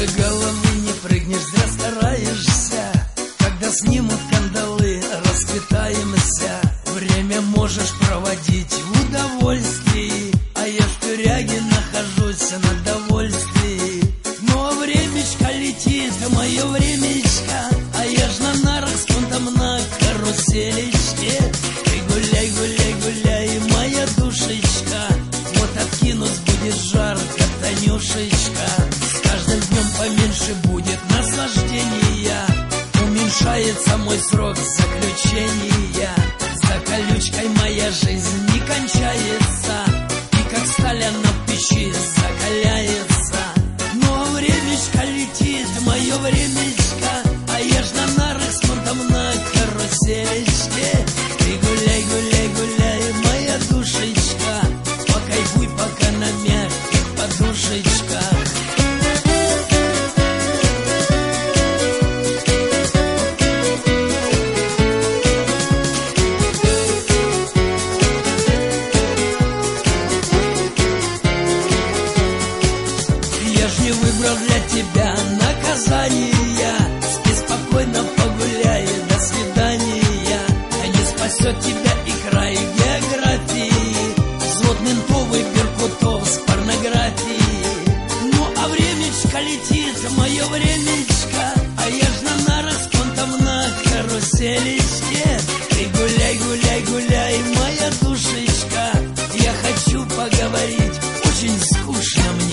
Выше головы не прыгнешь, зря стараешься. Когда снимут кандалы, расквитаемся. Время можешь проводить в удовольствии, а я в тюряге нахожусь на довольствии. Но времечко летит, мое времечко, а я ж на нарах с понтом на каруселечке. Ты гуляй, гуляй, гуляй, моя душечка, вот откинусь будет жарко, Танюшечка. С каждым днем поменьше будет наслаждения, уменьшается мой срок заключения. За колючкой моя жизнь не кончается, и как сталь она в печи закаляется. Но времечко летит, мое времечко, а я ж на нарах с понтом на каруселечке. Ты гуляй, гуляй, гуляй, моя душечка, покайфуй пока на мягких подушечках. Я ж не выбрал для тебя наказания, спи спокойно, погуляй, до свидания. Не спасет тебя и край географии, взвод ментов и беркутов с порнографией. Ну а времечко летит, мое времечко, а я ж на нарах с понтом на каруселечке. Ты гуляй, гуляй, гуляй, моя душечка, я хочу поговорить, очень скучно мне.